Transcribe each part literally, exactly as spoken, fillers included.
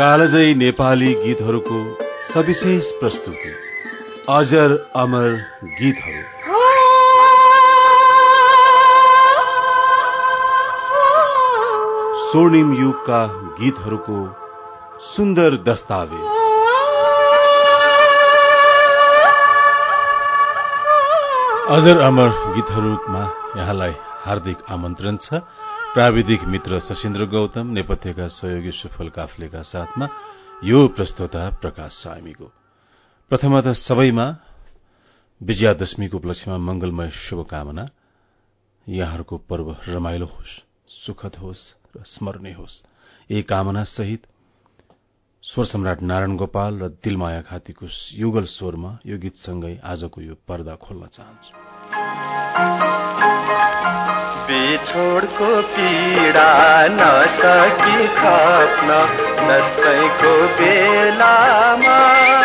कालजयी नेपाली गीतहरूको सविशेष प्रस्तुति अजर अमर गीतहरू। स्वर्णिम युगका गीतहरूको सुन्दर दस्तावेज। अजर अमर गीतहरूमा यहाँलाई हार्दिक आमन्त्रण छ। प्राविधिक मित्र सशिन्द्र गौतम, नेपथ्यका सहयोगी सुफल काफ्लेका साथमा यो प्रस्तुता प्रकाश सामीको। प्रथमतः सबैमा विजयादशमीको उपलक्ष्यमा मंगलमय शुभकामना। यहाँहरूको पर्व रमाइलो होस्, सुखद होस् र स्मरणीय होस्। यही कामना सहित स्वर सम्राट नारायण गोपाल र दिलमाया खातीको युगल स्वरमा यो गीतसँगै आजको यो पर्दा खोल्न चाहन्छु। बिछोडको पीडा नसकी खप्न दसैँको बेलामा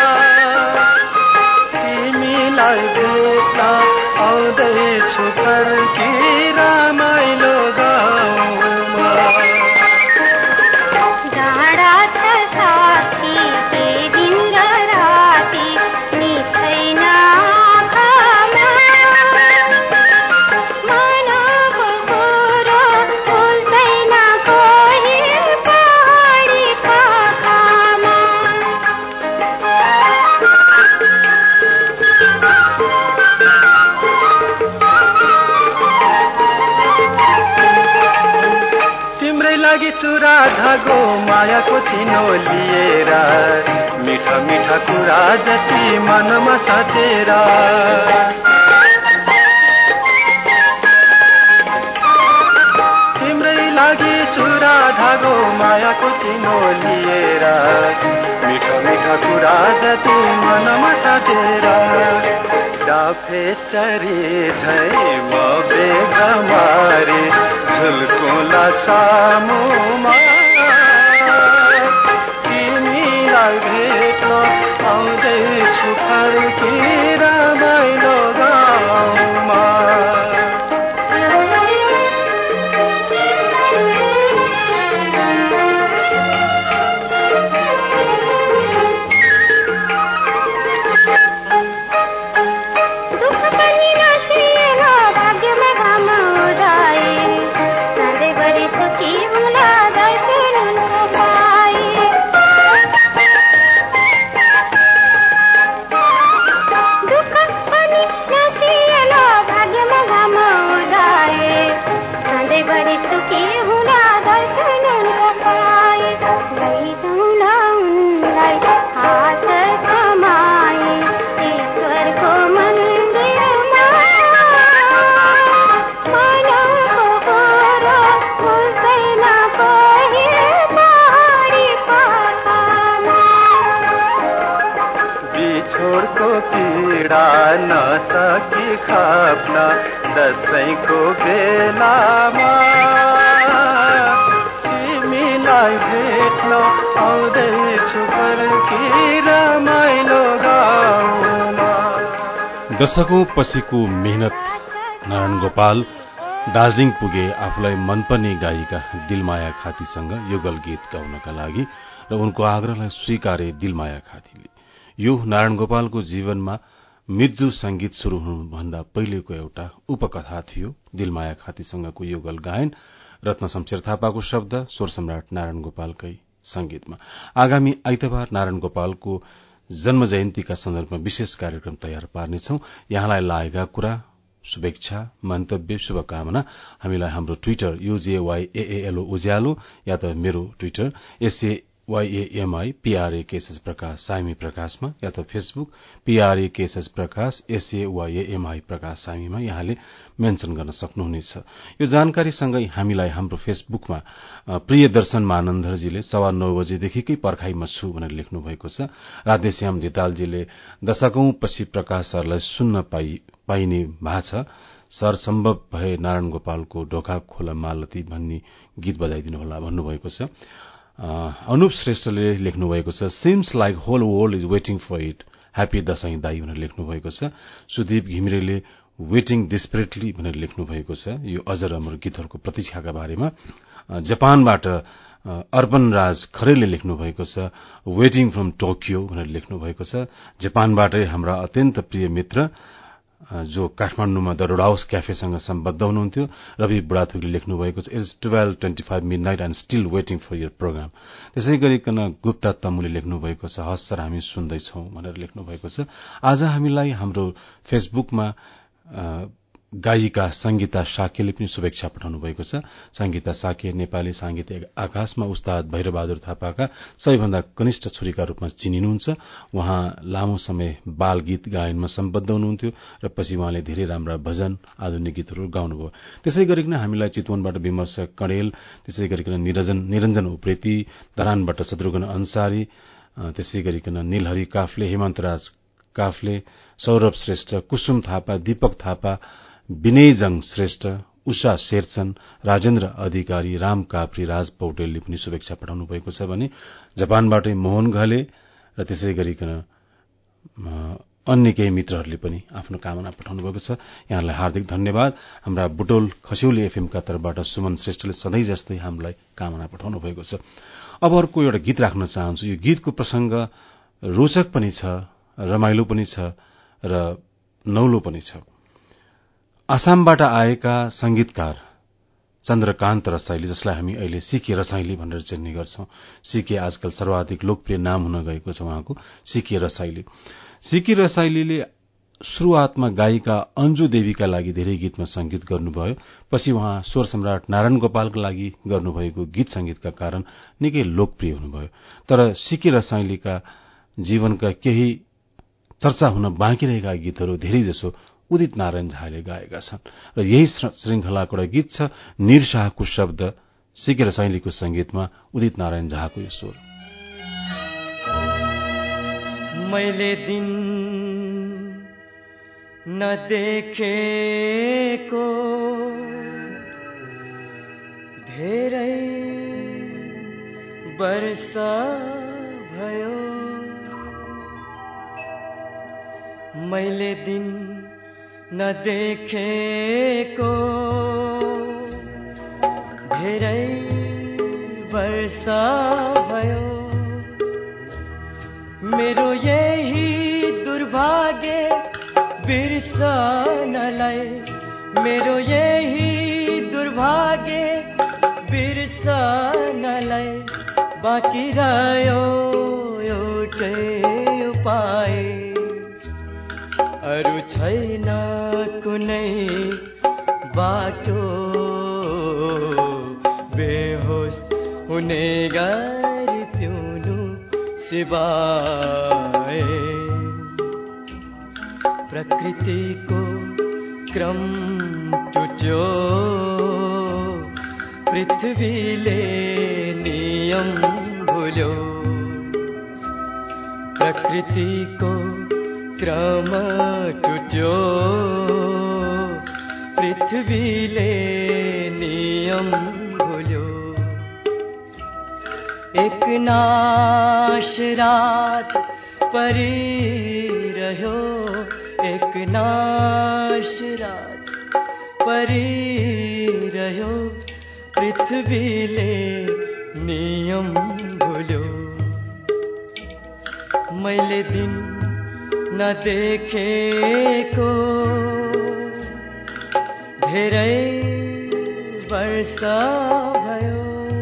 तिमीलाई भेट्न आउँदैछु फर्की रमाइलो गाउँमा। डाँडा छ साथी के दिन र राति निस्दैन चुरा धागो मायाको चिनो लिएर मिठा मिठा कुरा जति मनमा साचेर तिम्रै लागि चुरा धागो मायाको चिनो लिएर मिठा मिठा कुरा जति मनमा साचेर डाफेसरी झै म बेगमारी झुल्कुला सामुमा तिमीलाई भेट्न आउँदैछु फर्की रमाइलो गाउँमा। नसकी खप्न दसैँको बेलामा तिमीलाई भेट्न आउँदैछु फर्की रमाइलो गाउँमा। दशकौं पछिको मेहनत नारायण गोपाल दार्जीलिङ पुगे आफूलाई मनपर्ने गायिका दिलमाया खातीसँग युगल गीत गाउनका लागि र उनको आग्रहलाई स्वीकारे दिलमाया खातीले। यो नारायण गोपालको जीवनमा मिर्जु संगीत शुरू हुनुभन्दा पहिलेको एउटा उपकथा थियो। दिलमाया खातीसँगको युगल गायन रत्न शमशेर थापाको शब्द, स्वर सम्राट नारायण गोपालकै संगीतमा। आगामी आइतबार नारायण गोपालको जन्म जयन्तीका सन्दर्भमा विशेष कार्यक्रम तयार पार्नेछौं। यहाँलाई लागेका कुरा, शुभेच्छा, मन्तव्य, शुभकामना हामीलाई हाम्रो ट्विटर युजेवाईएएलओ उज्यालो या त मेरो ट्विटर एसए वाईएएमआई पीआरएकेएसएस प्रकाश सामी प्रकाशमा या त फेसबुक पीआरएकेएसएस प्रकाश एसएवाईएमआई प्रकाश सामीमा यहाँले मेन्सन गर्न सक्नुहुनेछ। यो जानकारीसँगै हामीलाई हाम्रो फेसबुकमा प्रिय दर्शन मानन्दरजीले सवा नौ बजेदेखिकै पर्खाइमा छु भनेर लेख्नु भएको छ। राधेश्याम धितालजीले दशकौं पछि प्रकाशहरूलाई सुन्न पाइ, पाइने भा छ। सर सम्भव भए नारायण गोपालको ढोका खोला मालती भन्ने गीत बजाइदिनुहोला भन्नुभएको छ। अनुप श्रेष्ठले लेख्नु भएको छ, seems like whole world is waiting for it, happy Dashain दाई भनेर लेख्नु भएको छ। सुदीप घिमिरेले वेटिङ डिस्परेटली भनेर लेख्नु भएको छ। यो अजर अमर गीतहरूको प्रतीक्षाका बारेमा जापानबाट अर्पण राज खरेलले लेख्नु भएको छ, वेटिङ फ्रम टोकियो भनेर लेख्नु भएको छ। जापानबाटै हाम्रा अत्यन्त प्रिय मित्र जो काठमाडौँमा द रोड हाउस क्याफेसँग सम्बद्ध हुनुहुन्थ्यो, रवि बुढाथोकीले लेख्नु भएको छ, it's twelve twenty five midnight and still waiting for your program. त्यसै गरिकन गुप्ता तमुले लेख्नु भएको छ, हस् सर हामी सुन्दैछौ भनेर लेख्नु भएको छ। आज हामीलाई हाम्रो फेसबुकमा गायिका संगीता साकेले पनि शुभेच्छा पठाउनु भएको छ। संगीता साके नेपाली सांगीतिक आकाशमा उस्ताद भैरबहादुर थापाका सबैभन्दा कनिष्ठ छोरीका रूपमा चिनिनुहुन्छ। उहाँ लामो समय बाल गीत गायनमा सम्बद्ध हुनुहुन्थ्यो र पछि उहाँले धेरै राम्रा भजन आधुनिक गीतहरू गाउनुभयो। त्यसै गरिकन हामीलाई चितवनबाट विमर्श कणेल, त्यसै गरिकन निरञ्जन निरञ्जन उप्रेती, धरानबाट शत्रुघ्न अन्सारी, त्यसै गरिकन नीलहरी काफ्ले, हेमन्तराज काफ्ले, सौरभ श्रेष्ठ, कुसुम थापा, दीपक थापा, विनयजङ श्रेष्ठ, उषा शेरचन, राजेन्द्र अधिकारी, राम काप्री, राज पौडेलले पनि शुभेच्छा पठाउनु भएको छ भने जापानबाटै मोहन घले र त्यसै गरिकन अन्य केही मित्रहरूले पनि आफ्नो कामना पठाउनु भएको छ। यहाँलाई हार्दिक धन्यवाद। हाम्रा बुटोल खस्यौली एफएमका तर्फबाट सुमन श्रेष्ठले सधैँ जस्तै हामीलाई कामना पठाउनु भएको छ। अब अर्को एउटा गीत राख्न चाहन्छु। यो गीतको प्रसंग रोचक पनि छ, रमाइलो पनि छ र नौलो पनि छ। आसामबाट आएका संगीतकार चन्द्रकान्त रसाइली, जसलाई हामी अहिले सीके रसाइली भनेर चिन्ने गर्छौं। सीके आजकल सर्वाधिक लोकप्रिय नाम हुन गएको छ उहाँको, सीके रसाइली। सीके रसाइलीले शुरूआतमा गायिका अन्जु देवीका लागि धेरै गीतमा संगीत गर्नुभयो। पछि उहाँ स्वर सम्राट नारायण गोपालका लागि गर्नुभएको गीत संगीतका कारण निकै लोकप्रिय हुनुभयो। तर सीके रसाइलीका जीवनका केही चर्चा हुन बाँकी रहेका गीतहरू धेरै जसो उदित नारायण झाले गाएका छन् र यही श्रृंखलाको एउटा गीत छ, निर शाहको शब्द, सीके रसाइलीको संगीतमा उदित नारायण झाको यो स्वर। मैले दिन नदेखेको धेरै वर्ष भयो, मैले दिन नदेखेको धेरै वर्ष भयो, मेरो यही दुर्भाग्य बिर्सनलाई, मेरो यही दुर्भाग्य बिर्सनलाई बाँकी रह्यो एउटै उपाय, अरू छैन कुनै बाटो बेहोस हुने गरी पिउनु सिवाय। प्रकृतिको क्रम टुट्यो, पृथ्वीले नियम भुल्यो, प्रकृतिको क्रम टुट्यो, पृथ्वीले नियम भुल्यो, एक नाश रात परिरह्यो, एक नाश रात परिरह्यो, पृथ्वीले नियम भुल्यो, मैले दिन नदेखेको धेरै वर्ष भयो।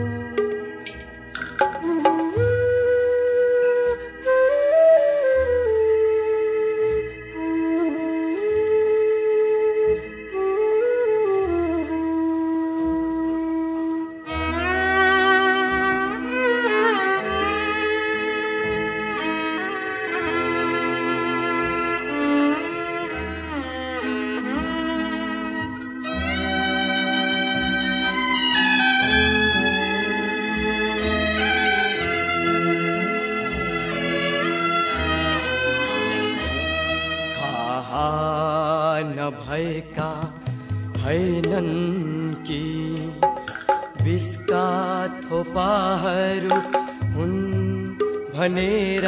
भएका हैनन् कि विषका थोपाहरू हुन् भनेर,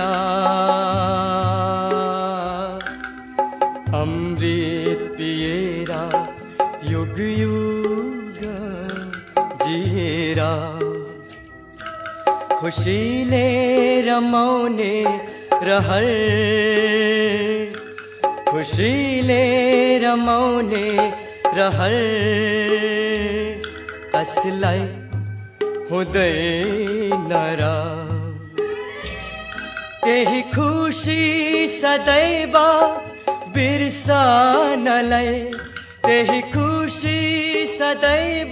अमृत पिएर युग युग जिएर, खुसीले रमाउने रहर खुसीले रमाउने रहर कसलाई हुँदैन र त्यही खुसी सदैव बिर्सनलाई त्यही खुसी सदैव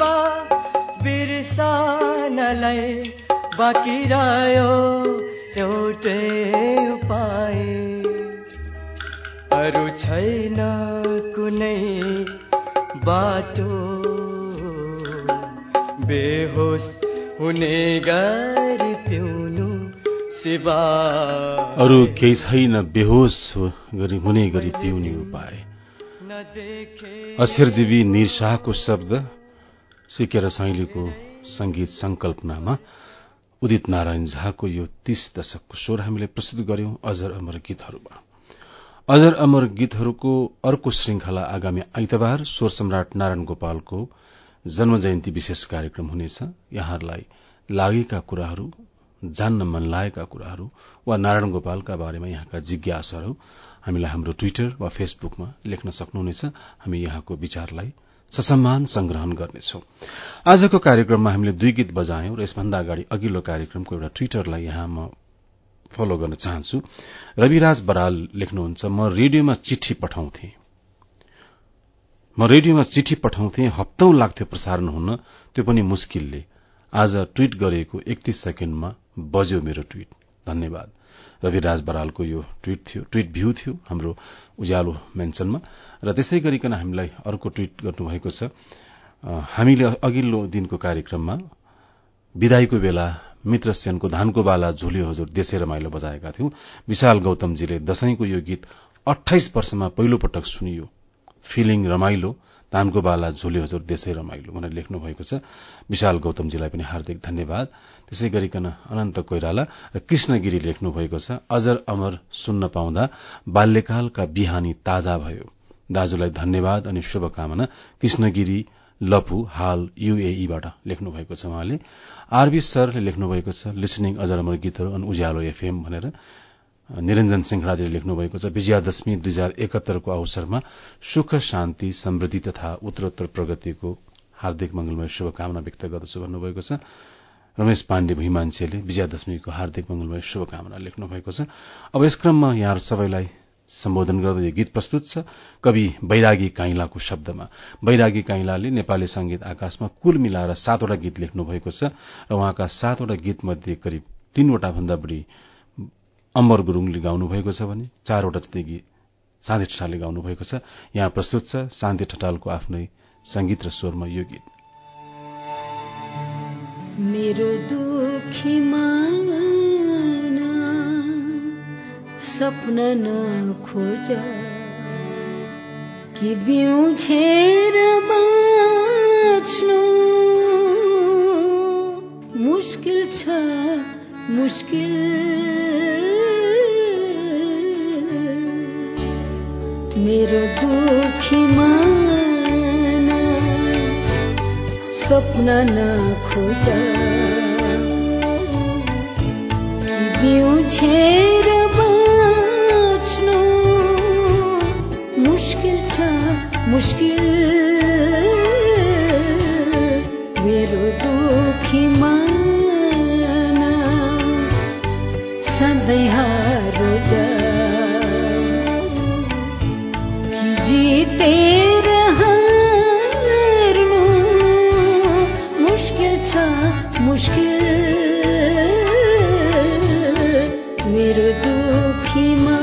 बिर्सनलाई बाँकी रह्यो एउटै उपाय अरू छैन कुनै बाटो बेहोस हुने गरी पिउनु सिवा अरू केही छैन बेहोस गरी हुने गरी पिउने उपाय अक्षरजीवी निरशाहको शब्द सिकेर शैलीको संगीत संकल्पनामा उदित नारायण झाको यो तीस दशकको स्वर हामीले प्रस्तुत गर्यौं अजर अमर गीतहरूमा। अजर अमर गीतहरूको अर्को श्रृंखला आगामी आइतबार स्वर सम्राट नारायण गोपालको जन्म जयन्ती विशेष कार्यक्रम हुनेछ। यहाँहरूलाई लागेका कुराहरू, जान्न मन लागेका कुराहरू वा नारायण गोपालका बारेमा यहाँका जिज्ञासाहरू हामीलाई हाम्रो ट्विटर वा फेसबुकमा लेख्न सक्नुहुनेछ। हामी यहाँको विचारलाई ससम्मान संग्रहण गर्नेछौं। आजको कार्यक्रममा हामीले दुई गीत बजायौं र यसभन्दा अगाडि अघिल्लो कार्यक्रमको एउटा ट्विटरलाई यहाँ म फलो गर्न चाहन्छु। रविराज बराल लेख्नुहुन्छ, म रेडियोमा चिठी पठाउँथे म रेडियोमा चिठी पठाउँथे हप्तौं लाग्थ्यो प्रसारण हुन, त्यो पनि मुस्किलले। आज ट्वीट गरेको एकतीस सेकेण्डमा बज्यो मेरो ट्वीट। धन्यवाद। रविराज बरालको यो ट्वीट थियो, ट्वीट भ्यू थियो हाम्रो उज्यालो मेन्सनमा। र त्यसै गरिकन हामीलाई अर्को ट्वीट गर्नुभएको छ। हामीले अघिल्लो दिनको कार्यक्रममा विदाईको बेला मित्र सेनको धानको बाला झुल्यो हजुर देशै रमाइलो बजाएका थियौं। विशाल गौतमजीले दशैंको यो गीत अट्ठाइस वर्षमा पहिलो पटक सुनियो, फिलिङ रमाइलो, धानको बाला झुल्यो हजुर देशै रमाइलो भनेर लेख्नु भएको छ। विशाल गौतमजीलाई पनि हार्दिक धन्यवाद। त्यसै गरिकन अनन्त कोइराला र कृष्णगिरी लेख्नु भएको छ, अजर अमर सुन्न पाउँदा बाल्यकालका बिहानी ताजा भयो। दाजुलाई धन्यवाद अनि शुभकामना। कृष्णगिरी लपु हाल यूएईबाट लेख्नु भएको छ उहाँले। आरबी सरले लेख्नु भएको छ, लिसनिङ अजर अमर गीतहरू अन उज्यालो एफएम भनेर। निरञ्जन सिंहराजले लेख्नु भएको छ, विजयादशमी दुई हजार एकहत्तरको अवसरमा सुख शान्ति समृद्धि तथा उत्तरोत्तर प्रगतिको हार्दिक मंगलमय शुभकामना व्यक्त गर्दछु भन्नुभएको छ। रमेश पाण्डे भुइँमान्छेले विजयादशमीको हार्दिक मंगलमय शुभकामना लेख्नु भएको छ। अब यस क्रममा यहाँ सबैलाई सम्बोधन गर्दै यो गीत प्रस्तुत छ कवि बैरागी काइलाको शब्दमा। बैरागी काइलाले नेपाली संगीत आकाशमा कुल मिलाएर सातवटा गीत लेख्नु भएको छ र उहाँका सातवटा गीत मध्ये करिब तीनवटा भन्दा बढी अम्बर गुरूङले गाउनु भएको छ भने चारवटा जति गीत शान्ति ठटालले गाउनु भएको छ। यहाँ प्रस्तुत छ शान्ति ठटालको आफ्नै संगीत र स्वरमा यो गीत। मेरो दुखी मन सपना नखोज कि बिउछेर बाँच्नु मुस्किल छ मुस्किल। मेरो दुखी मन सपना नखोज कि बिउछेर बाँच्नु मुस्किल छ मुस्किल। मेरो दुखी मन सधैँ हरोज कि जितेर हार्नु मुस्किल छ मुस्किल। मेरो दुखी मन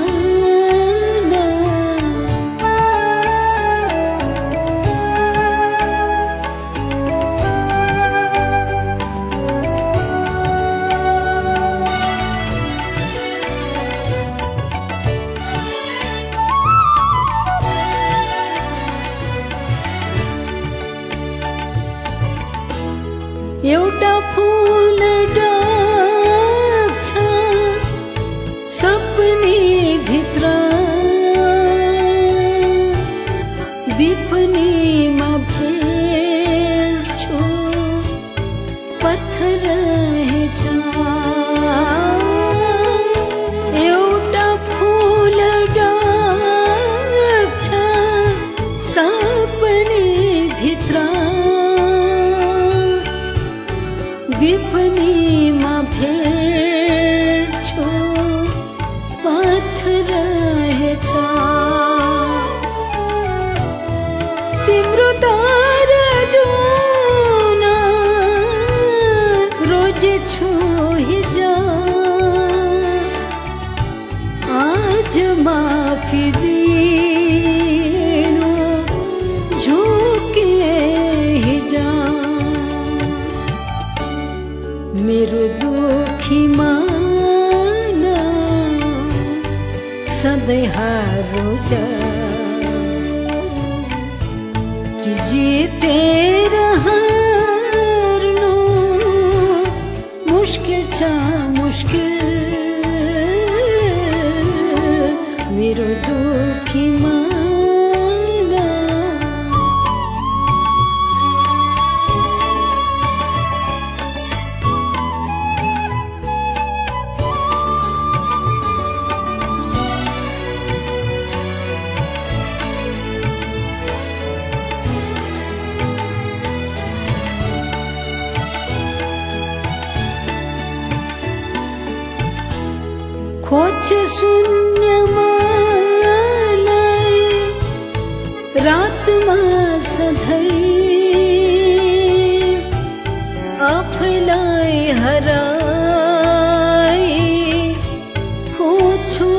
एउटा फूल डाक्छ सपनी भित्र विपनीमा भेट्छु पत्थर रहेछ माफी दिनु झुके हिजा मेरो दुखी मन सधैँ हारोजा कि जितेर हार्नु मुश्किल छ मुश्किल मेरो दुखी मन खोज शून्यमालाई रातमा सधैँ आफैलाई हराई खोज्छु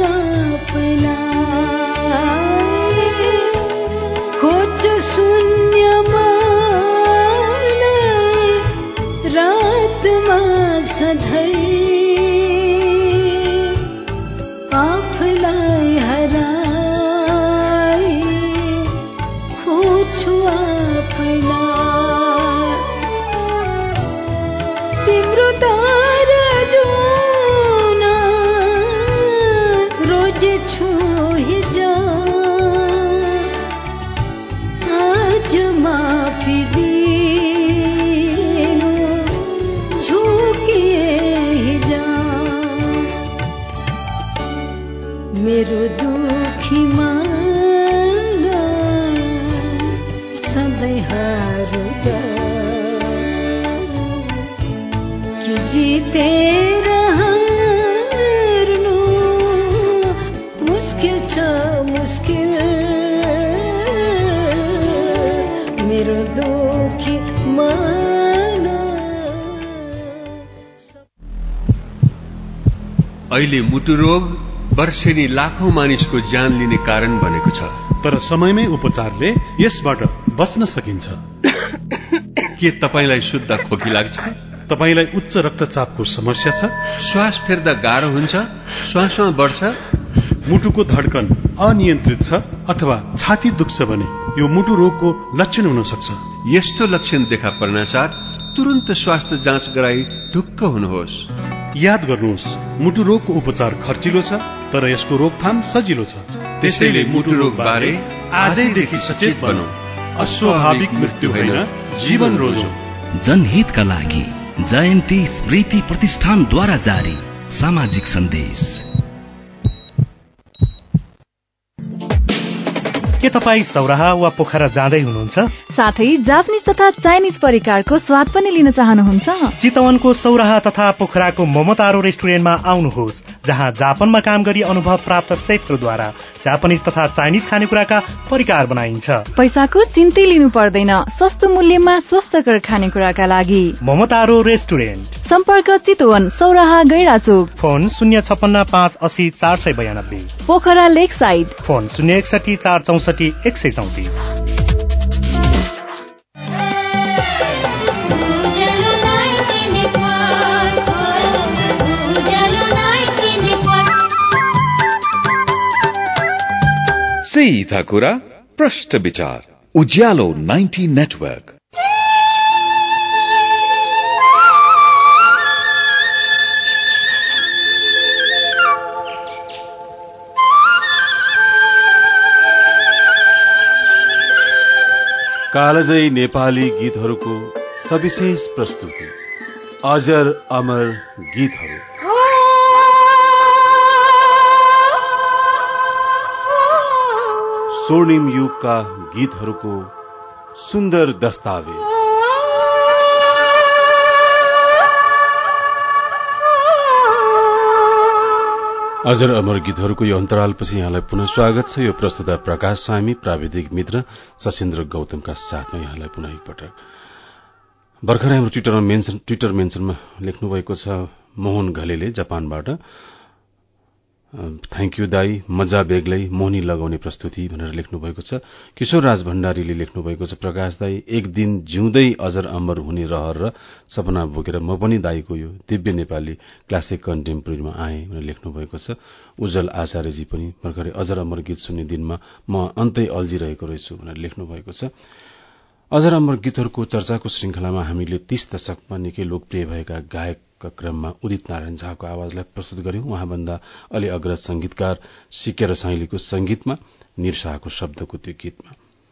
आफैलाई खोज शून्यमालाई रातमा सधैँ आफैलाई हराई खोज्छु आफैलाई तिम्रो तारा जुन रोजेछु हिजो आज माफी दिनु झुकिए हिजो मेरो दुखी मन सधैँ हारोजा कि जितेर हार्नु मुस्किल छ मुस्किल मेरो दुखी मन अहिले मुटु रोग वर्षेनी लाखौं मानिसको ज्यान लिने कारण बनेको छ, तर समयमै उपचारले यसबाट बच्न सकिन्छ। के तपाईलाई शुद्ध खोकी लाग्छ? तपाईलाई उच्च रक्तचापको समस्या छ? श्वास फेर्दा गाह्रो हुन्छ, श्वासमा बढ्छ, मुटुको धड्कन अनियन्त्रित छ अथवा छाती दुख्छ भने यो मुटु रोगको लक्षण हुन सक्छ। यस्तो लक्षण देखा पर्नासाथ तुरन्त स्वास्थ्य जाँच गराई ढुक्क हुनुहोस्। याद गर्नुहोस्, मुटु रोगको उपचार खर्चिलो छ, तर यसको रोकथाम सजिलो छ। त्यसैले मुटु रोग बारे आजैदेखि सचेत बनौं। अस्वाभाविक मृत्यु होइन, जीवन रोजौं। जनहितका लागि जयन्ती स्मृति प्रतिष्ठानद्वारा जारी सामाजिक सन्देश। के तपाईँ सौराहा वा पोखरा जाँदै हुनुहुन्छ? साथै जापानिज तथा चाइनिज परिकारको स्वाद पनि लिन चाहनुहुन्छ? चितवनको सौराहा तथा पोखराको मोमोतारो रेस्टुरेन्टमा आउनुहोस्, जहाँ जापानमा काम गरी अनुभव प्राप्त सेफहरूद्वारा जापानिज तथा चाइनिज खानेकुराका परिकार बनाइन्छ। पैसाको चिन्तै लिनु पर्दैन, सस्तो मूल्यमा स्वस्थकर खानेकुराका लागि मोमोतारो रेस्टुरेन्ट। सम्पर्क चितवन सौराहा गैराचोक। फोन शून्य छप्पन्न पाँच असी चार सय बयानब्बे। पोखरा लेक साइड। फोन शून्य एकसठी चार चौसठी एक सय चौतिस। सीधा कुरा प्रश्न विचार उज्यालो नाइन्टी नेटवर्क। कालजयी नेपाली गीतहरूको सविशेष प्रस्तुति अजर अमर गीतहरू। स्वर्णिम युगका गीतहरूको सुन्दर दस्तावेज। अजर अमर गीतहरूको यो अन्तरालपछि यहाँलाई पुनः स्वागत छ। यो प्रस्तुता प्रकाश सामी, प्राविधिक मित्र सशेन्द्र गौतमका साथमा यहाँलाई पुनः एकपटक। भर्खरै हाम्रो ट्विटरमा मेन्सन ट्विटर मेन्सनमा लेख्नु भएको छ मोहन घलेले जापानबाट। थ्याङ्क यू दाई, मजा बेग्लै मोहनी लगाउने प्रस्तुति भनेर लेख्नु भएको छ। किशोर राज भण्डारीले लेख्नु भएको छ, प्रकाश दाई एक दिन जिउँदै अजर अमर हुने रहर र सपना बोकेर म पनि दाईको यो दिव्य नेपाली क्लासिक कन्टेम्पोरेरीमा आएँ भनेर लेख्नु भएको छ। उज्जवल आचार्यजी पनि भर्खरै अजर अमर गीत सुन्ने दिनमा म अन्तै अल्झिरहेको रहेछु भनेर लेख्नु भएको छ। अजर अमर गीतहरूको चर्चाको श्रृंखलामा हामीले तीस दशकमा निकै लोकप्रिय भएका गायकका क्रममा उदित नारायण झाको आवाजलाई प्रस्तुत गर्यौं। उहाँभन्दा अलि अग्रज संगीतकार सिके र साइलीको संगीतमा, निर शाहको शब्दको त्यो गीतमा।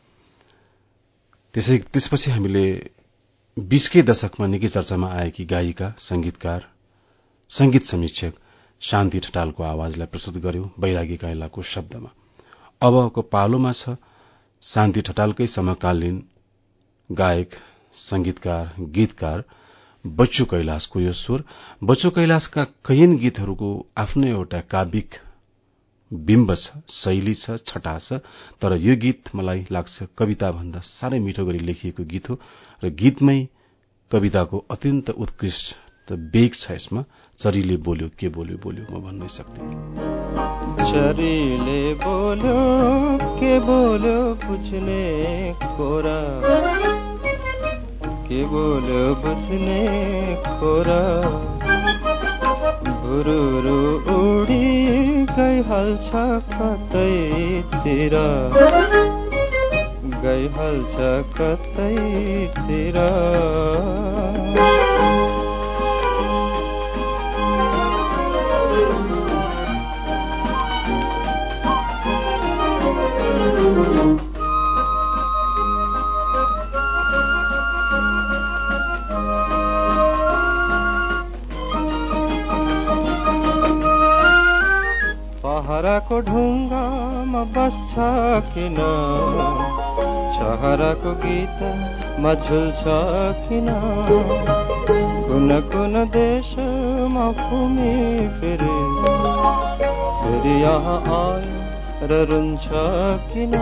त्यसै त्यसपछि हामीले बीसकै दशकमा निकै चर्चामा आएकी गायिका, संगीतकार, संगीत समीक्षक शान्ति ठटालको आवाजलाई प्रस्तुत गर्यौं बैरागी काइलाको शब्दमा। अबको पालोमा छ शान्ति ठटालकै समकालीन गायक, संगीतकार, गीतकार बच्चु कैलाशको यो स्वर। बच्चु कैलाशका कैयन गीतहरूको आफ्नै एउटा काव्यिक बिम्ब छ, शैली छ, छटा छ, तर यो गीत मलाई लाग्छ कविता भन्दा साह्रै मिठो गरी लेखिएको गीत हो र गीतमै कविताको अत्यन्त उत्कृष्ट वेग छ यसमा। चरीले बोल्यो के बोल्यो बोल्यो म भन्नै सक्दिनँ। चरीले बोल्यो के बोल्यो बुझ्ने कोरा, के बोल्यो बुझ्ने कोरा, भुरुरु उडी गइहाल्छ कतैतिर, गइहाल्छ कतैतिर। पहराको ढुङ्गामा बस्छ किन, छहराको गीतमा झुल्छ किन, कुन कुन देशमा घुमी फेरि फेरि यहाँ आएर रुन्छ किन।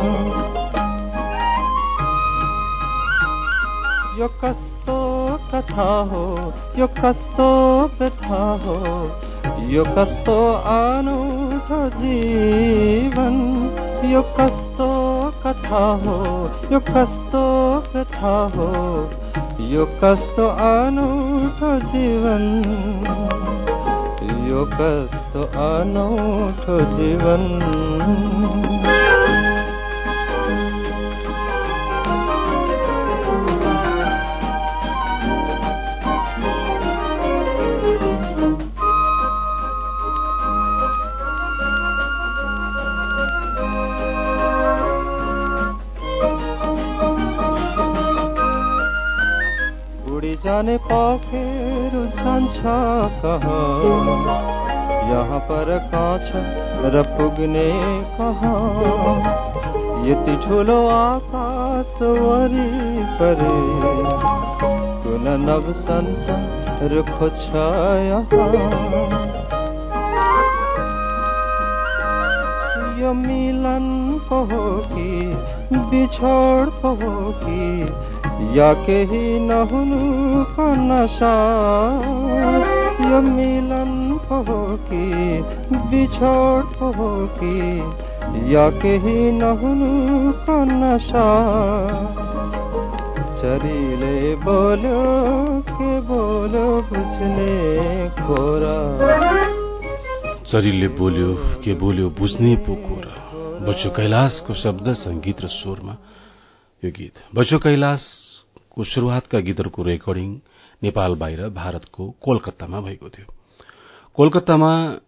यो कस्तो कथा हो, यो कस्तो व्यथा हो, यो कस्तो अनौठो जीवन, यो कस्तो कथा हो, यो कस्तो व्यथा हो, यो कस्तो अनौठो जीवन, यो कस्तो अनौठो जीवन। जाने पाखेर जान्छ कहाँ, यहाँ पर कहाँ छ र पुग्ने कहाँ। यति ठुलो आकाश वरिपरि कुन नव संसार खोज्छ यहाँ। यो मिलन पो हो कि बिछोड पो हो कि या केही नहुनुको नशा। यो मिलन पो हो कि बिछोड पो हो कि या केही नहुनुको नशा। चरीले बोल्यो के बोल्यो बुझ्ने खोरा, चरीले बोल्यो के बोल्यो बुझ्ने पो खोरा। बच्चु कैलाशको शब्द, संगीत र स्वरमा यो गीत। बच्चु कैलाशको शुरूआतका गीतहरूको रेकर्डिङ नेपाल बाहिर भारतको कोलकातामा भएको थियो। कोलकातामा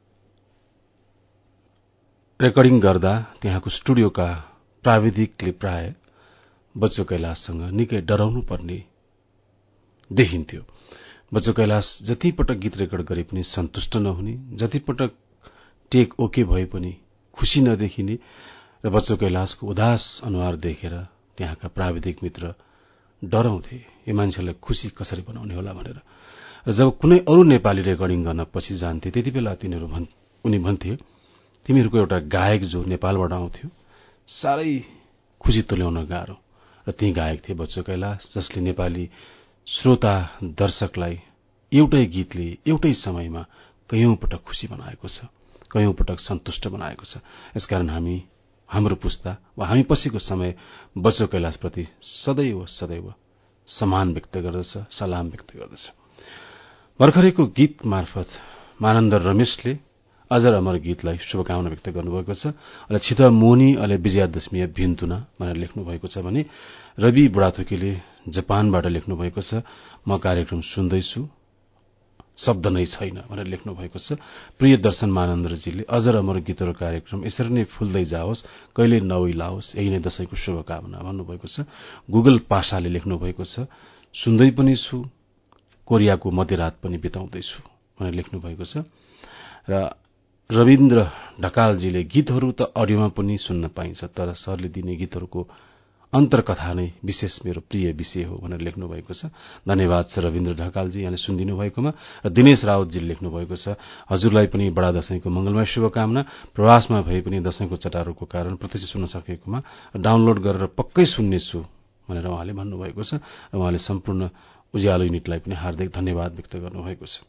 रेकर्डिङ गर्दा त्यहाँको स्टुडियोका प्राविधिकले प्राय बच्चु कैलाशसँग निकै डराउनु पर्ने देखिन्थ्यो। बच्चु कैलाश जति पटक गीत रेकर्ड गरे पनि सन्तुष्ट नहुने, जति पटक टेक ओके भए पनि खुशी नदेखिने र बच्चु कैलाशको उदास अनुहार देखेर त्यहाँका प्राविधिक मित्र डराउँथे यो मान्छेलाई खुशी कसरी बनाउने होला भनेर। र जब कुनै अरू नेपाली रेकर्डिङ गर्न पछि जान्थे त्यति बेला तिनीहरू भन् उनी भन्थे तिमीहरूको एउटा गायक जो नेपालबाट आउँथ्यो साह्रै खुशी तुल्याउन गाह्रो। र ती गायक थिए बच्चु कैलाश, जसले नेपाली श्रोता दर्शकलाई एउटै गीतले एउटै समयमा कैयौं पटक खुशी बनाएको छ। कयौं पटक सन्तुष्ट बनाएको छ। यसकारण हामी हाम्रो पुस्ता वा हामी पछिको समय बच्चो कैलाशप्रति सदैव सदैव सम्मान व्यक्त गर्दछ, सलाम व्यक्त गर्दछ। भर्खरैको गीत मार्फत मानन्द रमेशले अजर अमर गीतलाई शुभकामना व्यक्त गर्नुभएको छ। अहिले छित मोनी अहिले विजयादशमी भिन्तुना भनेर लेख्नु भएको छ भने रवि बुढाथोकीले जापानबाट लेख्नु भएको छ, म कार्यक्रम सुन्दैछु, शब्द नै छैन भनेर लेख्नु भएको छ। प्रिय दर्शन मानन्दरजीले अजर अमर गीतहरू कार्यक्रम यसरी नै फुल्दै जाओस्, कहिले नउइलाओस्, यही नै दशैंको शुभकामना भन्नुभएको छ। गुगल पासाले लेख्नु भएको छ, सुन्दै पनि छु, कोरियाको मध्यरात पनि बिताउँदैछु भनेर लेख्नु भएको छ। र रविन्द्र ढकालजीले गीतहरू त अडियोमा पनि सुन्न पाइन्छ, तर सरले दिने गीतहरूको अन्तरकथा नै विशेष मेरो प्रिय विषय हो भनेर लेख्नु भएको छ। धन्यवाद छ रविन्द्र ढकालजी यहाँले सुनिदिनु भएकोमा। र दिनेश राउतजीले लेख्नु भएको छ, हजुरलाई पनि बडा दशैंको मंगलमय शुभकामना। प्रवासमा भए पनि दशैंको चटारोको कारण प्रत्यक्ष सुन्न सकेकोमा डाउनलोड गरेर पक्कै सुन्नेछु भनेर उहाँले भन्नुभएको छ। र उहाँले सम्पूर्ण उज्यालो युनिटलाई पनि हार्दिक धन्यवाद व्यक्त गर्नुभएको छ।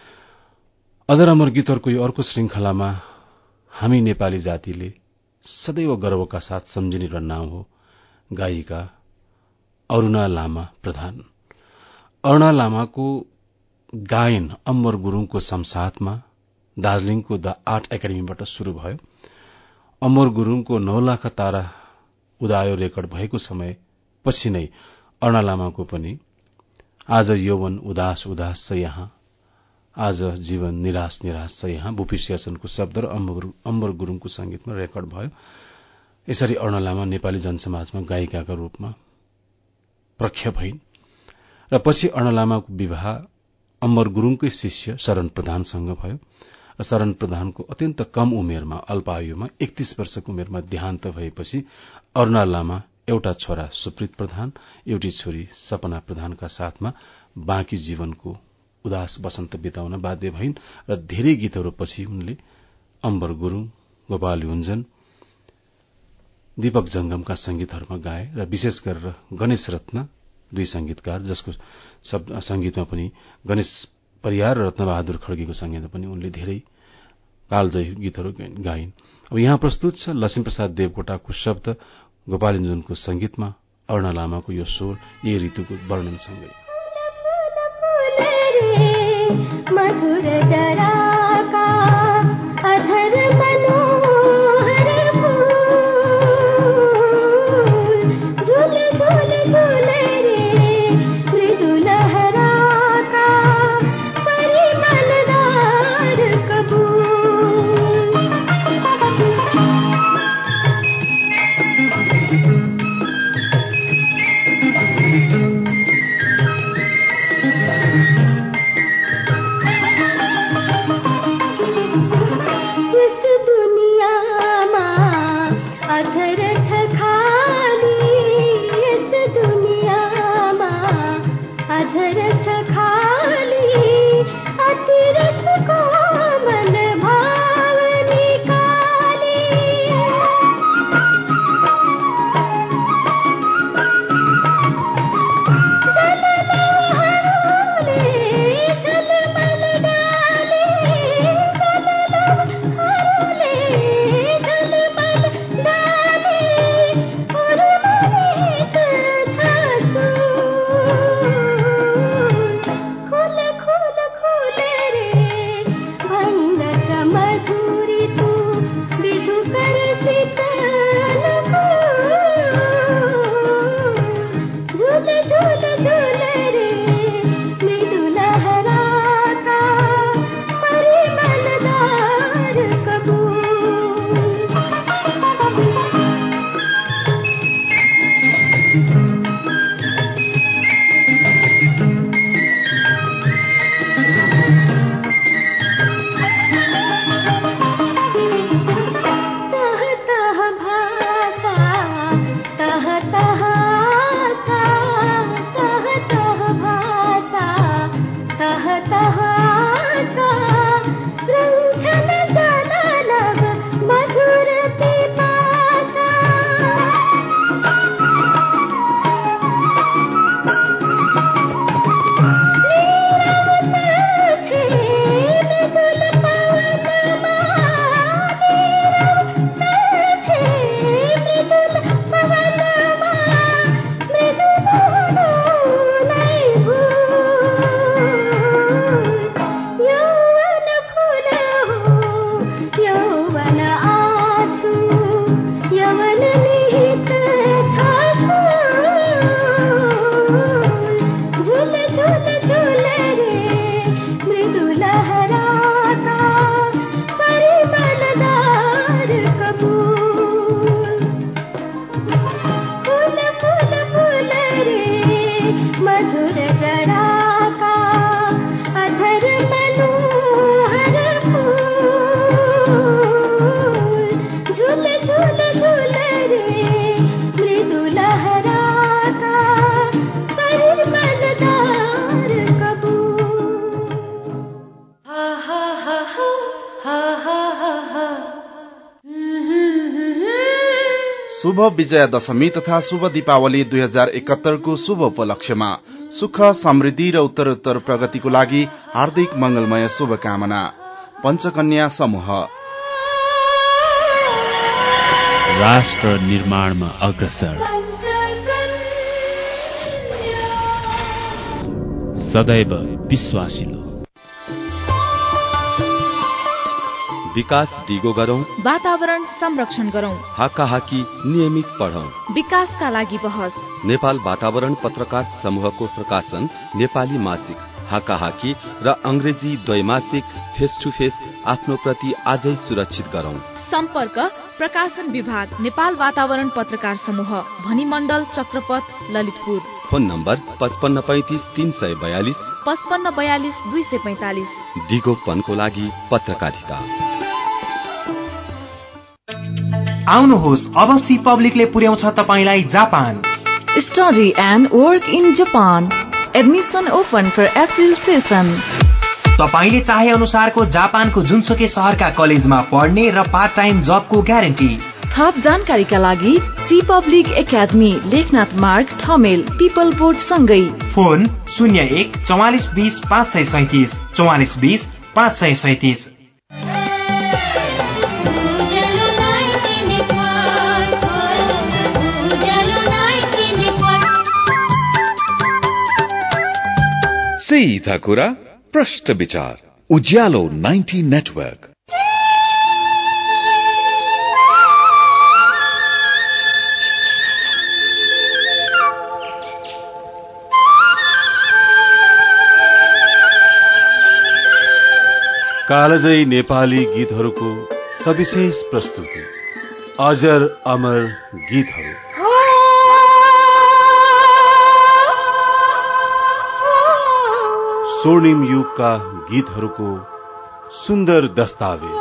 अजर अमर गीतहरूको यो अर्को श्रृंखलामा हामी नेपाली जातिले सदैव गर्वका साथ सम्झिने एउटा नाम हो गायिका अरूणा लामा प्रधान। अरूणा लामाको गायन अम्बर गुरूङको संसाथमा दार्जीलिङको द आर्ट एकाडेमीबाट शुरू भयो। अम्बर गुरूङको नौ लाख तारा उदायो रेकर्ड भएको समय पछि नै अरूणा लामाको पनि आज यौवन उदास उदास छ यहाँ, आज जीवन निराश निराश छ यहाँ बुपी शेरचनको शब्द र अम्बर गुरूङको संगीतमा रेकर्ड भयो। यसरी अरूणा लामा नेपाली जनसमाजमा गायिकाका रूपमा प्रख्य भइन्। र पछि अरूणा लामाको विवाह अम्बर गुरूङकै शिष्य शरण प्रधानसँग भयो। र शरण प्रधानको अत्यन्त कम उमेरमा अल्पायुमा एकतीस वर्षको उमेरमा देहान्त भएपछि अरूणा लामा एउटा छोरा सुप्रीत प्रधान, एउटी छोरी सपना प्रधानका साथमा बाँकी जीवनको उदास वसन्त बिताउन बाध्य भइन्। र धेरै गीतहरूपछि उनले अम्बर गुरूङ, गोपाल युञ्जन, दीपक जंगमका संगीतहरूमा गाए। र विशेष गरेर गणेश रत्न दुई संगीतकार जसको संगीतमा पनि गणेश परियार र रत्नबहादुर खड्गीको संगीतमा पनि उनले धेरै कालजयी गीतहरू गाइन्। अब यहाँ प्रस्तुत छ लक्ष्मीप्रसाद देवकोटाको शब्द, गोपाल युञ्जनको संगीतमा अरूणा लामाको यो स्वर यही ऋतुको वर्णनसँगै। मधुर जराका अधर मनोहर फूल झूल झूल झूल रे मृदु लहराता परिमलदार कबूल। शुभ विजया दशमी तथा शुभ दीपावली दुई हजार एकहत्तर को शुभ उपलक्ष्यमा सुख समृद्धि र उत्तरोत्तर प्रगतिको लागि हार्दिक मंगलमय शुभकामना। पञ्चकन्या समूह राष्ट्र निर्माणमा अग्रसर, सदैव विश्वासिलो। विकास दिगो गरौं, वातावरण संरक्षण गरौं, हाकाहाकी नियमित पढौं, विकासका लागि बहस। नेपाल वातावरण पत्रकार समूहको प्रकाशन नेपाली मासिक हाकाहाकी र अंग्रेजी द्वैमासिक फेस टू फेस आफ्नो प्रति आजै सुरक्षित गरौं। सम्पर्क प्रकाशन विभाग नेपाल वातावरण पत्रकार समूह, भनिमण्डल चक्रपथ, ललितपुर। फोन नम्बर पचपन्न पैंतिस तीन सय बयालिस, पचपन्न बयालिस दुई सय पैंतालिस। दिगोपनको लागि पत्रकारिता। आउनुहोस्, अब सी पब्लिकले पुर्याउँछ तपाईलाई Japan. Study and work in Japan. Admission open for April session. तपाईले चाहे अनुसारको जापानको जुनसुकै शहरका कलेजमा पढ्ने र पार्ट टाइम जबको ग्यारेन्टी। थप जानकारीका लागि C public academy, Lekhnath Marg, Thamel, पिपल बोर्ड सँगै। फोन शून्य एक चौवालिस बीस पाँच सय सैतिस, चौवालिस बीस पाँच सय सैतिस। सीधा कुरा प्रश्न विचार, उज्यालो नाइन्टी नेटवर्क। कालजयी नेपाली गीतहरूको सविशेष प्रस्तुति, अजर अमर गीतहरू। स्वर्णिम युगका गीतहरूको सुन्दर दस्तावेज।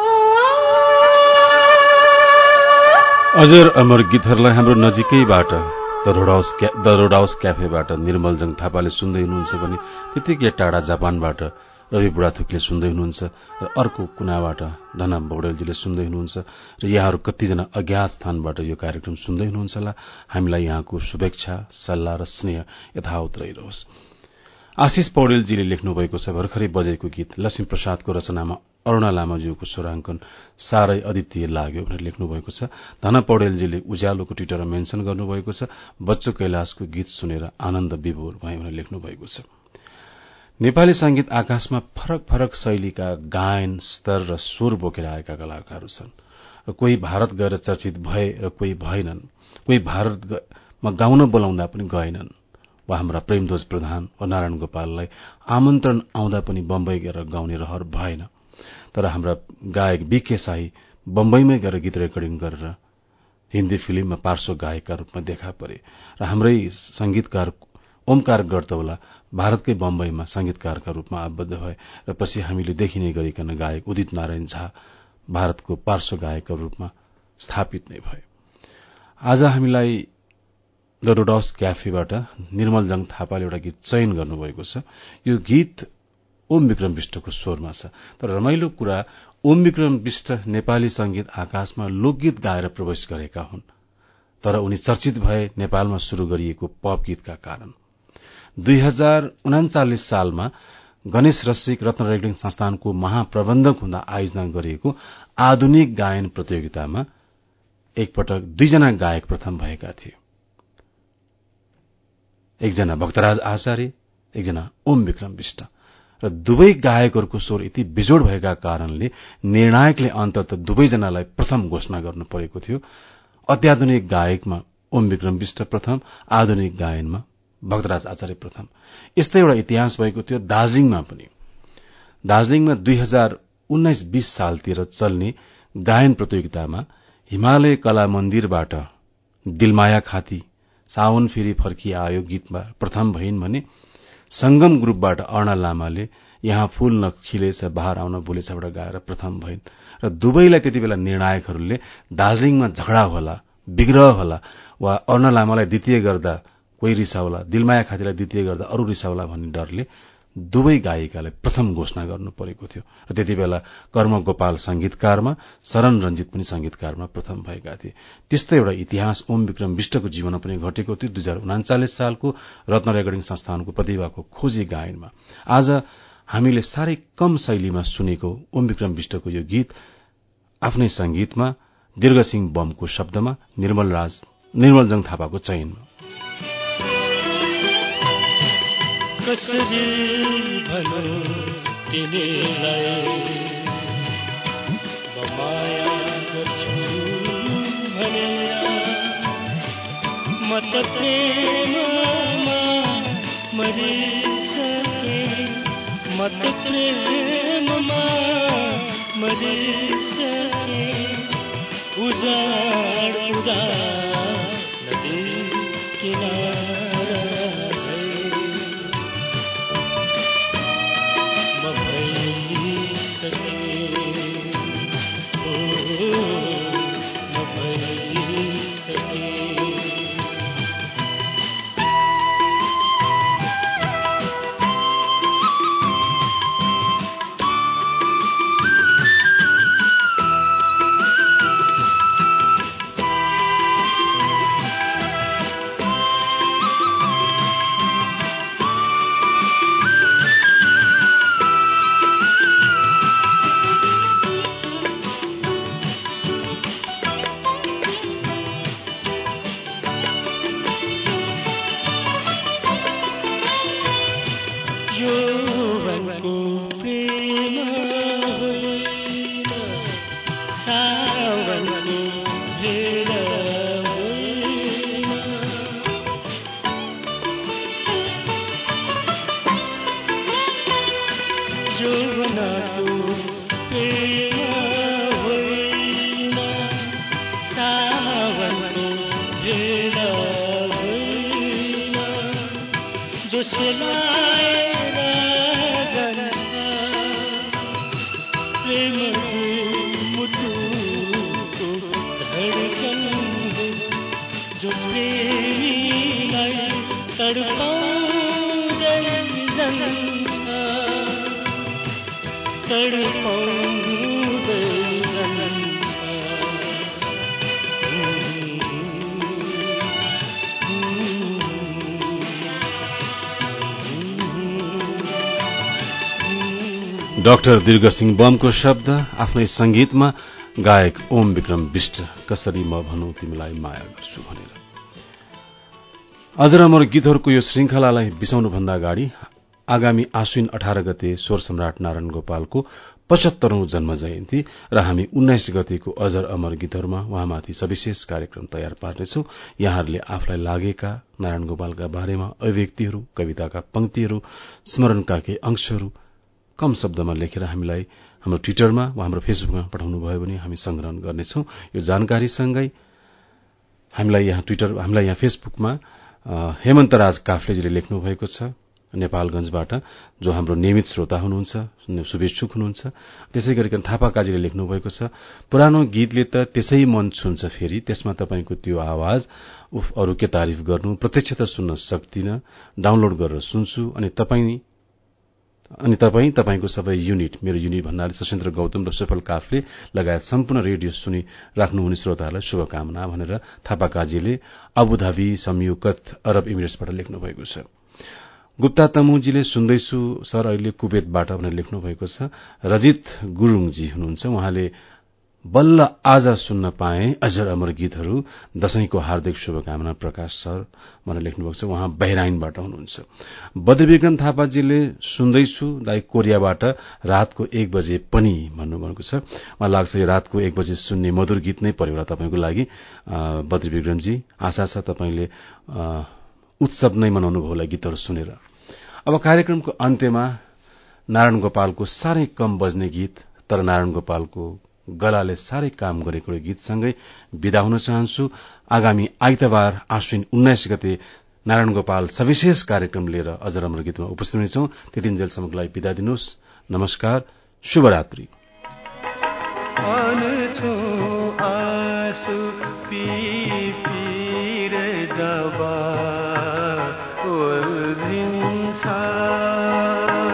अजर अमर गीतहरूलाई हाम्रो नजिकैबाट द रोड हाउस क्याफेबाट निर्मलजङ थापाले सुन्दै हुनुहुन्छ भने त्यतिकै टाढा जापानबाट रवि बुढाथोकले सुन्दै हुनुहुन्छ र अर्को कुनाबाट धना पौडेलजीले सुन्दै हुनुहुन्छ र यहाँहरू कतिजना अज्ञात स्थानबाट यो कार्यक्रम सुन्दै हुनुहुन्छ होला। हामीलाई यहाँको शुभेच्छा, सल्लाह र स्नेह यथावत रहिरहोस्। आशिष पौडेलजीले लेख्नु भएको छ, भर्खरै बजेको गीत लक्ष्मी प्रसादको रचनामा अरूणा लामाज्यूको स्वराङ्कन साह्रै अद्वितीय लाग्यो भनेर लेख्नु भएको छ। धना पौडेलजीले उज्यालोको ट्विटरमा मेन्सन गर्नुभएको छ, बच्चो कैलाशको गीत सुनेर आनन्द विभोर भए भनेर लेख्नु भएको छ। नेपाली संगीत आकाशमा फरक फरक शैलीका गायन स्तर र स्वर बोकेर आएका कलाकारहरू छन् र कोही भारत गएर चर्चित भए र कोही भएनन्, कोही भारतमा गाउन बोलाउँदा पनि गएनन्। वा हाम्रा प्रेमध्वज प्रधान वा नारायण गोपाललाई आमन्त्रण आउँदा पनि बम्बई गएर गाउने रहर भएन। तर हाम्रा गायक बीके शाही बम्बईमै गएर गीत रेकर्डिङ गरेर हिन्दी फिल्ममा पार्श्व गायकका रूपमा देखा परे र हाम्रै संगीतकार ओमकार गर्तौला भारतकै बम्बईमा संगीतकारका रूपमा आबद्ध भए र पछि हामीले देखिने गरिकन गायक उदित नारायण झा भारतको पार्श्व गायकका रूपमा स्थापित नै भए। आज हामीलाई द रोड हाउस क्याफेबाट निर्मलजङ थापाले एउटा गीत चयन गर्नुभएको छ। यो गीत ओम विक्रम विष्टको स्वरमा छ। तर रमाइलो कुरा, ओम विक्रम विष्ट नेपाली संगीत आकाशमा लोकगीत गाएर प्रवेश गरेका हुन्, तर उनी चर्चित भए नेपालमा शुरू गरिएको पप गीतका कारण। दुई हजार उनाचालिस सालमा गणेश रसिक रत्न रेकर्डिङ संस्थानको महाप्रबन्धक हुँदा आयोजना गरिएको आधुनिक गायन प्रतियोगितामा एकपटक दुईजना गायक प्रथम भएका थिए। एकजना भक्तराज आचार्य, एकजना ओम विक्रम विष्ट र दुवै गायकहरूको स्वर यति बिजोड भएका कारणले निर्णायकले अन्ततः दुवैजनालाई प्रथम घोषणा गर्नु परेको थियो। अत्याधुनिक गायकमा ओम विक्रम विष्ट प्रथम, आधुनिक गायनमा भक्तराज आचार्य प्रथम। यस्तै एउटा इतिहास भएको थियो दार्जीलिङमा पनि। दार्जीलिङमा दुई हजार उन्नाइस बीस सालतिर चल्ने गायन प्रतियोगितामा हिमालय कला मन्दिरबाट दिलमाया खाती साउन फेरि फर्की आयो गीतमा प्रथम भइन् भने संगम ग्रुपबाट अर्ण लामाले यहाँ फूल नखिलेछ बाहर आउन बोलेछबाट गाएर प्रथम भइन् र दुवैलाई त्यति बेला निर्णायकहरूले दार्जीलिङमा झगडा होला, विग्रह होला वा अर्ण लामालाई द्वितीय गर्दा कोही रिसाउला, दिलमाया खातीलाई द्वितीय गर्दा अरू रिसाउला भन्ने डरले दुवै गायिकालाई प्रथम घोषणा गर्नु परेको थियो र त्यति बेला कर्म गोपाल संगीतकारमा, शरण रञ्जित पनि संगीतकारमा प्रथम भएका थिए। त्यस्तै एउटा इतिहास ओम विक्रम विष्टको जीवनमा पनि घटेको थियो। दुई हजार उनाचालिस सालको रत्न रेकर्डिङ संस्थानको प्रतिभाको खोजी गायनमा आज हामीले साह्रै कम शैलीमा सुनेको ओम विक्रम विष्टको यो गीत आफ्नै संगीतमा दीर्घसिंह बमको शब्दमा, निर्मल राज निर्मलजङ थापाको चयनमा। कसरी भनौ तिमीलाई माया गर्छु भनेर म त प्रेममा मरिसके म त प्रेममा मरिसके उजाड उदास नदी किनारा डाक्टर दीर्घसिंह बमको शब्द आफ्नै संगीतमा गायक ओम विक्रम विष्ट कसरी म भनौं तिमीलाई माया गर्छु भनेर। अझ अमर गीतहरूको यो श्रृंखलालाई बिसाउनुभन्दा अगाडि आगामी आश्विन अठार गते स्वर सम्राट नारायण गोपालको पचहत्तरौं जन्म जयन्ती र हामी उन्नाइस गतेको अजर अमर गीतहरूमा उहाँमाथि सविशेष कार्यक्रम तयार पार्नेछौं। यहाँहरूले आफूलाई लागेका नारायण गोपालका बारेमा अभिव्यक्तिहरू, कविताका पंक्तिहरू, स्मरणका केही अंशहरू कम शब्दमा लेखेर हामीलाई हाम्रो ट्विटरमा वा हाम्रो फेसबुकमा पठाउनुभयो भने हामी संग्रहण गर्नेछौं। यो जानकारीसँगै हामीलाई यहाँ ट्विटर हामीलाई यहाँ फेसबुकमा हेमन्त राज काफ्लेजीले लेख्नु भएको छ नेपालगंजबाट, जो हाम्रो नियमित श्रोता हुनुहुन्छ, शुभेच्छुक हुनुहुन्छ। त्यसै गरिकन थापा काजीले लेख्नु भएको छ, पुरानो गीतले त त्यसै मन छुन्छ, फेरि त्यसमा तपाईको त्यो आवाज उफ अरु के तारिफ गर्नु, प्रत्यक्ष त सुन्न सक्दिन, डाउनलोड गरेर सुन्छु। अनि तपाई अनि तपाई तपाईको सबै युनिट, मेरो युनिट भन्नाले सशेन्द्र गौतम र सफल काफले लगायत सम्पूर्ण रेडियो सुनि राख्नुहुने श्रोताहरूलाई शुभकामना भनेर थापा काजीले अबुधाबी संयुक्त अरब इमिरेट्सबाट लेख्नु भएको छ। गुप्ता तमुजीले सुन्दैछु सर अहिले कुवेतबाट भनेर लेख्नु भएको छ। रजित गुरुङजी हुनुहुन्छ, उहाँले बल्ल आज सुन्न पाए अजर अमर गीतहरू, दशैंको हार्दिक शुभकामना प्रकाश सर भनेर लेख्नु भएको छ। उहाँ बहराइनबाट हुनुहुन्छ। बद्रविक्रम थापाजीले सुन्दैछु दाई कोरियाबाट रातको एक बजे पनि भन्नुभएको छ। मलाई लाग्छ यो रातको एक बजे सुन्ने मधुर गीत नै पर्यो होला तपाईको लागि बद्रविक्रमजी। आशा छ तपाईले उत्सव नै मनाउनु भयो होला गीतहरू सुनेर। अब कार्यक्रमको अन्त्यमा नारायण गोपालको साह्रै कम बज्ने गीत तर नारायण गोपालको गलाले साह्रै काम गरेको गीतसँगै विदा हुन चाहन्छु। आगामी आइतबार आश्विन उन्नाइस गते नारायण गोपाल सविशेष कार्यक्रम लिएर अझ राम्रो गीतमा उपस्थित हुनेछौं। त्यतिन्जेलसम्मको लागि विदा दिनुहोस्। नमस्कार, शुभरात्रि। उल्झिन्छ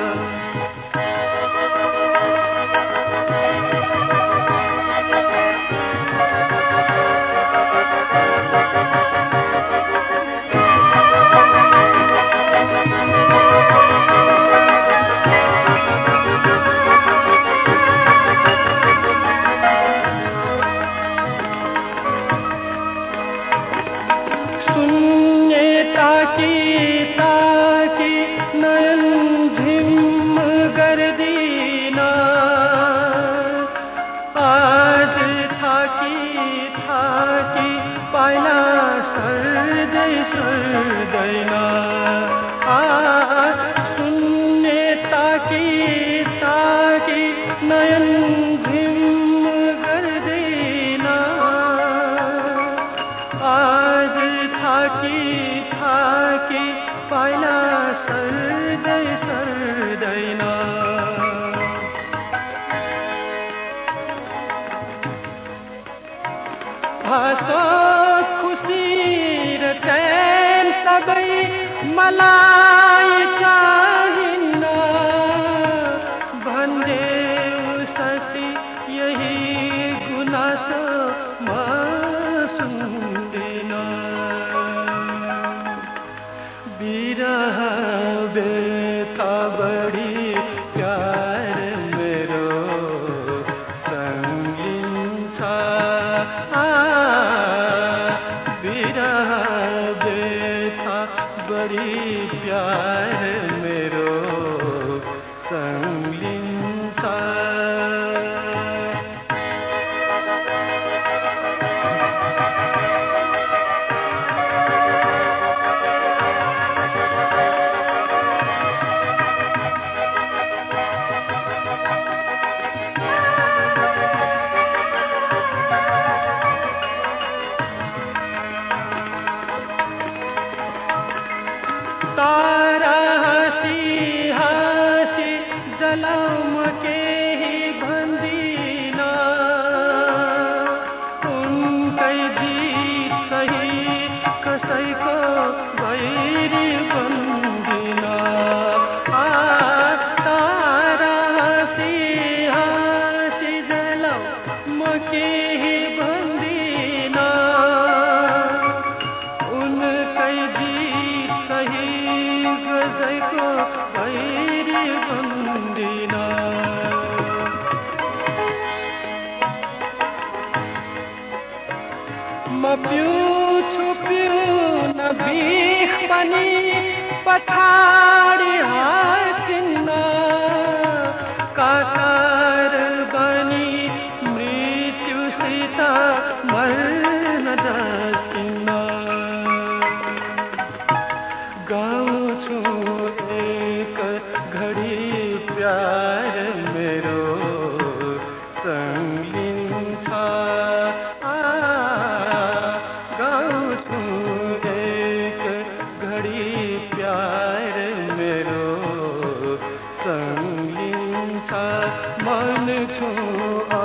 पाइला सर्दै सर्दैन हाँसो खुसी र चैन सबै मलाई चाहिन्न भन्ने उससी यही गुनासो म सुन्दिन बिरह बेथा बढी प्यार मेरो सङ्गिन्छ बिरह बेथा बढी प्यार मेरो सङ्गिन्छ तारा हसी हसी जलम केही भन्दिन उनकै गीत सहित कसैको गैरी बन्दिन तारा हसी हसी जलम केही भन्दिन उनकै गीत सहित कसैको गैरी बन्दिन म पिउँछु पिउन बिख पनि पछाडि हाँसिन्न काकार बनी मृत्युसित मर्न जसिन्न गाउँछु एक घडी प्यार मेरो सङ्गिन्छ गाउँछु एक घडी प्यार मेरो सङ्गिन्छ मन छु